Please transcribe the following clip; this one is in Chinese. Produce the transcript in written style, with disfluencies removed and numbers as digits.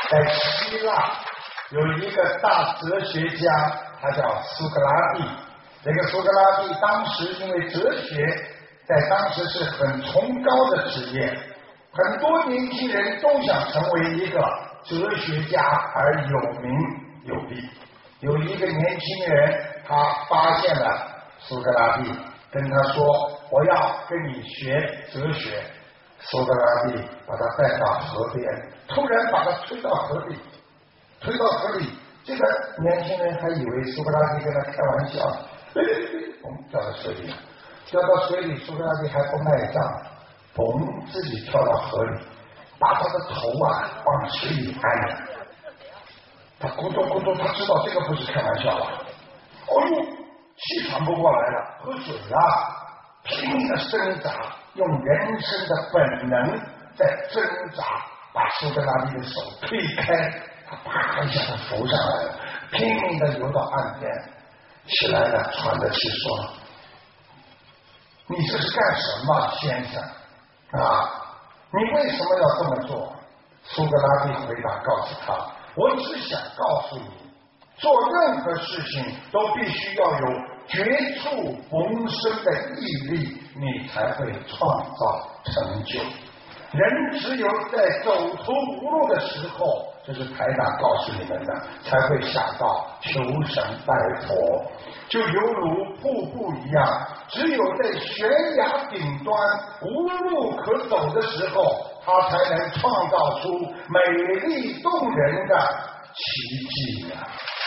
在希腊有一个大哲学家，他叫苏格拉底。这个苏格拉底当时因为哲学在当时是很崇高的职业，很多年轻人都想成为一个哲学家而有名有利。有一个年轻人，他发现了苏格拉底，跟他说：“我要跟你学哲学。”苏格拉底把他带到河边，突然把他推到河里，这个年轻人还以为苏格拉底跟他开玩笑，掉到水里，苏格拉底还不卖账，自己跳到河里，把他的头往水里按着，他咕咚咕咚，他知道这个不是开玩笑了，气喘不过来了，喝水了，拼命的挣扎，用人生的本能在挣扎，把苏格拉底的手推开，他啪一下他浮上来了，拼命的游到岸边，起来了，喘着气说：“你这是干什么，先生你为什么要这么做？”苏格拉底回答告诉他：“我只想告诉你，做任何事情都必须要有绝处逢生的毅力，你才会创造成就。人只有在走投无路的时候，这是台长告诉你们的，才会想到求神拜佛，就犹如瀑布一样，只有在悬崖顶端无路可走的时候，它才能创造出美丽动人的奇迹